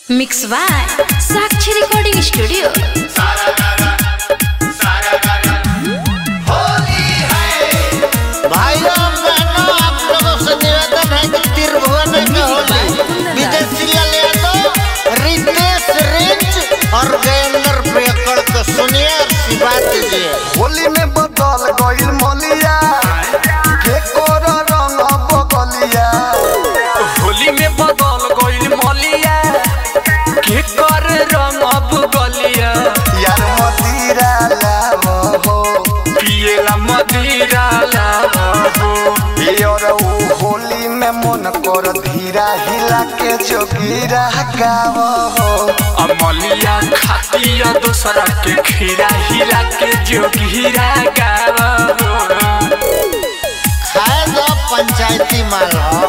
Mix by Sakshi recording studio. भाइयों बहनों, आप लोगों से निवेदन है कि त्रिभुवन में होली विदेशी ललितो रितेश रेंज और गजेंद्र प्रियकर को सुनिए और आशीर्वाद दीजिए। होली में बदल गइल मलिया के कोर रंग बगलिया। होली में बदल गइल मलिया के कर रंग बगलिया। यार मदिरा लावो हो पिएला मदिरा लावो यार ऊ होली में मन कर धीरा हिला के जोगिरा गावो हो। अमलिया खातिया दूसरा के खीरा हिला के जोगिरा गावो। खाए दो पंचायती माल हो।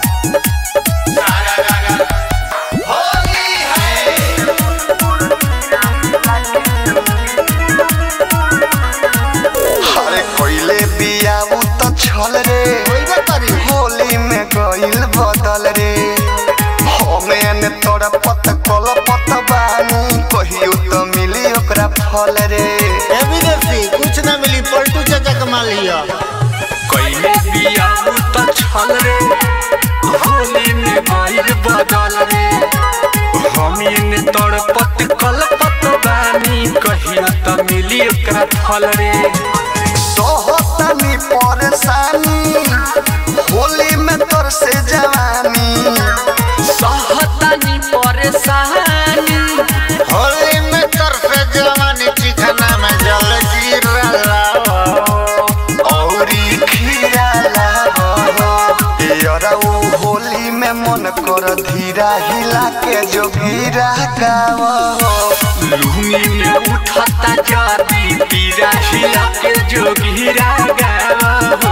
अरे कोइले बियाऊ तो छल रे होली में गइल बदल रे। हमें तोरा पत कल पत बानी कहियो तो मिली ओकरा फल रे। ए विदेशी कुछ ना मिली, पलटू चाचा कमा लिया। कइले बियाऊ त छल रे होली में गइल बदल रे। हमीन तड़पत कलपत बानी कहिया त मिली ओकरा फल रे। सोहतनी परेशानी होली में तोर से जवानी। सहतनी परेशानी होली में तरफे जवानी चिकना में जल जीरा लाओ औरी खीरा लावो यारा ऊ होली में मन कर धीरा हिला के जोगिरा गावो। लुंगी में उठता जाती पीरा हिला के जोगिरा गावो।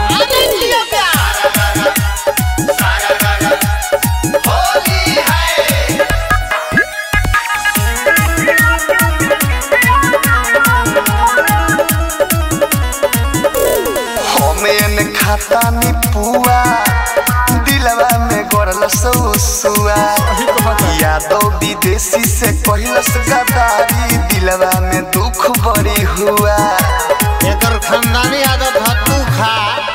हमें खाता नी पुआ दिलवा में गरल सौसुआ। यादव विदेशी से कहलस गदारी दिलवा में दुख बड़ी हुआ। एकर खानदानी आदत है तू खा।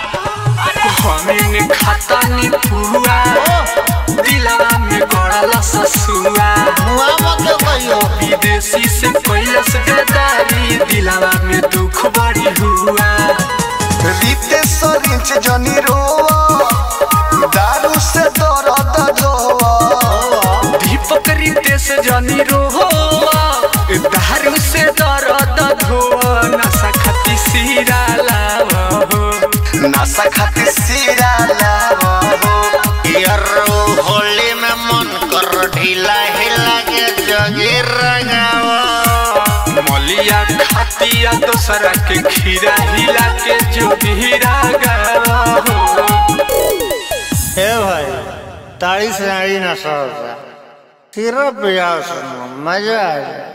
हमीन खाता नी पुआ दिलवा में गड़ल ससुआ। मुआ मत कहियो विदेशी से कैलस गदारी दिलवा में दुख बड़ी हुआ। रितेश रिंच जनी रोवा दारू से दर्द धोवा। दीपक रितेश जनी रोवा दारू से दर्द धोवा। नशा खाती सीरा लावो नशा खातिर सिरा लावो यार होली में मन कर ढीला हिला के जोगिरा गावो। मलिया खातिया दूसरा के खीरा हिला के जोगिरा गावो। हे भाई ताड़ी से नाड़ी ना सौ सिर्फ मजा आ जाए।